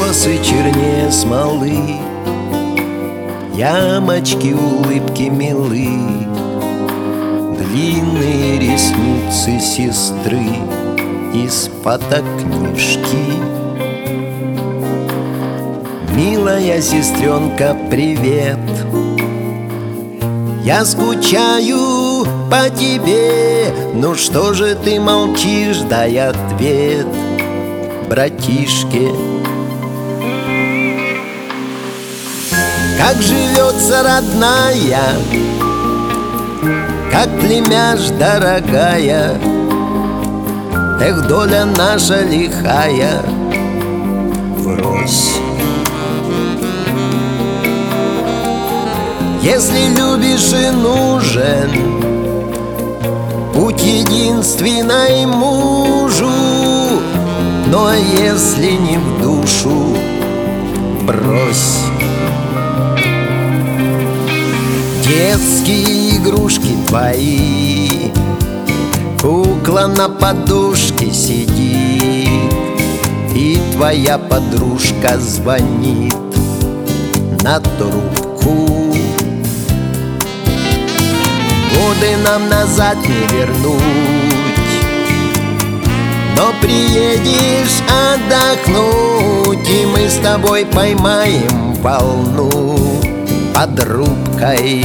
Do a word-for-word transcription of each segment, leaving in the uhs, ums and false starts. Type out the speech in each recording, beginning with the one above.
Волосы чернее смолы, ямочки, улыбки милы, длинные ресницы сестры из фотокнижки. Милая сестренка, привет, я скучаю по тебе. Ну что же ты молчишь, дай ответ, братишке. Как живется, родная, как племяш, дорогая, эх, доля наша лихая, врозь. Если любишь и нужен путь единственной мужу, но если не в душу, брось. Детские игрушки твои, кукла на подушке сидит, и твоя подружка звонит на трубку. Годы нам назад не вернуть, но приедешь отдохнуть, и мы с тобой поймаем волну под рубкой.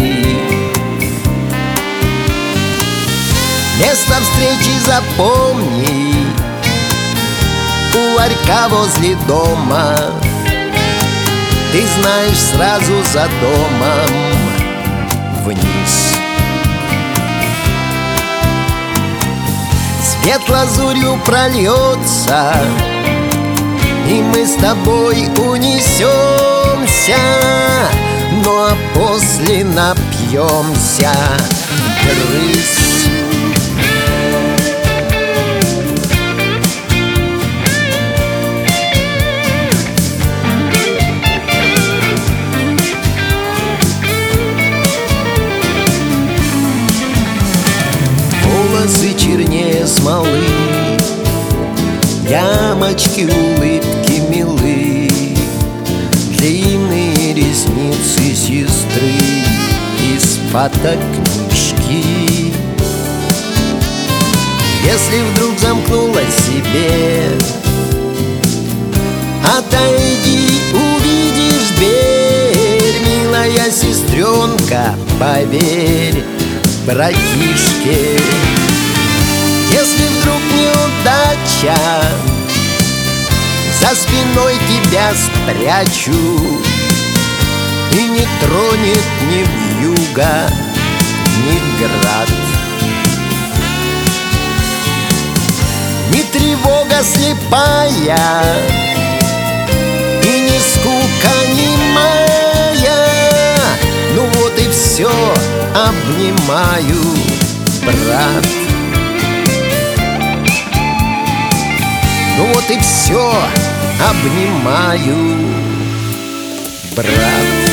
Место встречи запомни, у ларька возле дома. Ты знаешь, сразу за домом вниз. Свет лазурью прольется, и мы с тобой унесемся, ну а после напьемся вдрызг. Волосы чернее смолы, ямочки, улыбки милы, длинные ресницы сестры из фотокнижки. Если вдруг замкнула себе, отойди, увидишь дверь, милая сестренка, поверь, братишке. Если вдруг неудача, за спиной тебя спрячу, и не тронет ни вьюга, ни град, ни тревога слепая, и ни скука немая. Ну вот и все, обнимаю, брат. Ну вот и все, обнимаю, брат.